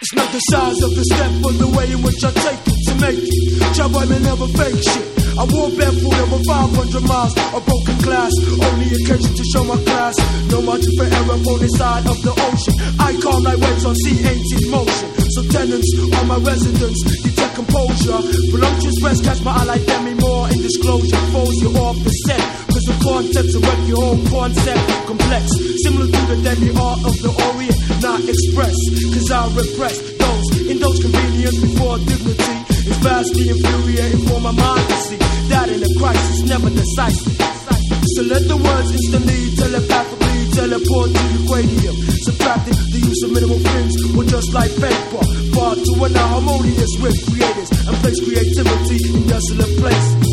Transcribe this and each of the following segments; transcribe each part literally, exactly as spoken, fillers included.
It's not the size of the step, but the way in which I take it to make it. Job I may never fake shit. I walk barefoot over five hundred miles, a broken glass, only occasion to show my class. No margin for error on the side of the ocean. I calm like waves on sea, ain't in motion. So tenants on my residence, detect composure. Voluptuous rest, catch my eye like Demi Moore in disclosure. Foes you off the set, cause the concepts of wreck your whole concept complex. Similar to the deadly art of the Orient, not express, cause I repress those in those convenience before dignity. It's vastly infuriating for my mind to see that in a crisis never decisive. So let the words instantly, telepathically teleport to Ukrainium. Subtracting the use of minimal things, or just like paper. Far to an harmonious with creators and place creativity in desolate places.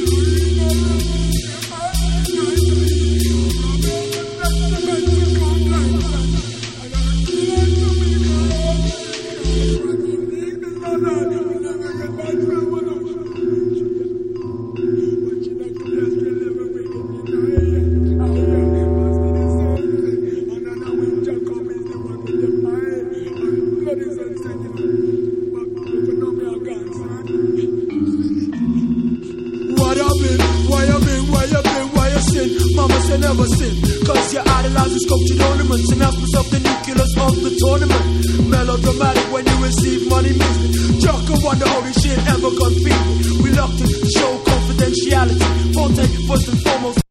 Never sin, cause you idolize the sculptured ornaments and aspects of the nucleus of the tournament. Melodramatic when you receive money music. Joker wonder how this shit ever gone feeble. Reluctant to show confidentiality. Forte first and foremost.